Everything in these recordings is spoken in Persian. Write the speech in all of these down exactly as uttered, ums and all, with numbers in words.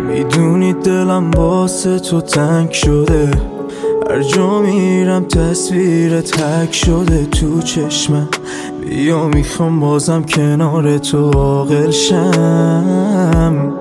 میدونی دلم واسه تو تنگ شده، هر جا میرم تصویر تک شده تو چشمم. بیا میخوام بازم کنار تو عاقل شم،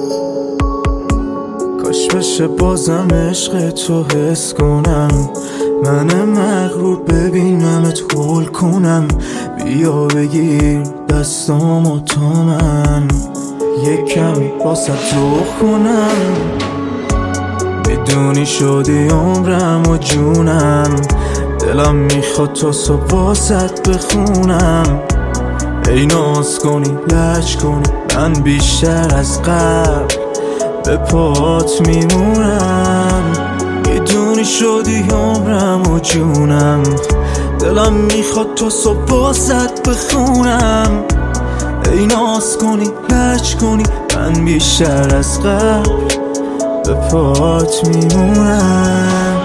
کاش بشه بازم عشق تو حس کنم. من مغرور ببینمت هول کنم، بیا بگیر دستامو تا من یک کمی واسه تو کنم. میدونی شدی عمرم و جونم، دلم میخواد تا صبح واسط بخونم. ای ناز کنی لج کنی من بیشتر از قبل به پات میمونم. میدونی شدی عمرم و جونم، دلم میخواد تا صبح واسط بخونم. ای ناز کنی لج کنی من بیشتر از قبل به پات میمونم.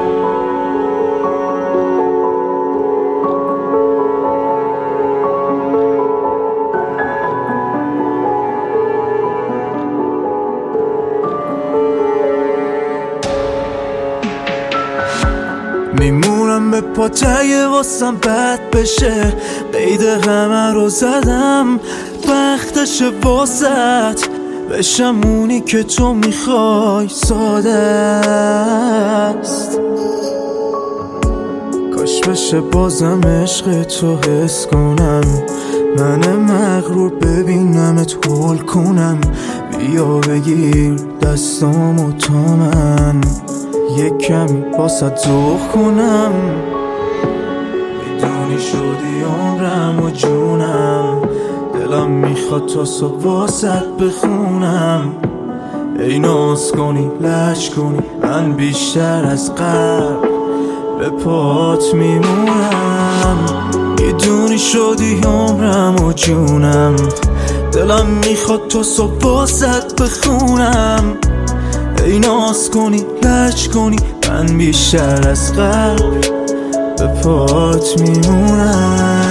میمونم به پات اگه واسم بد بشه، قید همه رو زدم وقتش واسط بشم اونی که تو میخوای. ساده است کاش بشه بازم عشق تو حس کنم. من مغرور ببینمت هول کنم، بیا بگیر دستامو تا من یک کمی واسه ذوق کنم. میدونی شدی عمرم و جونم، دلم میخواد تا صبح واسط بخونم. ای ناز کنی لج کنی من بیشتر از قبل به پات میمونم. میدونی شدی عمرم و جونم، دلم میخواد تا صبح واسط بخونم. ای ناز کنی لج کنی من بیشتر از قبل به پات میمونم.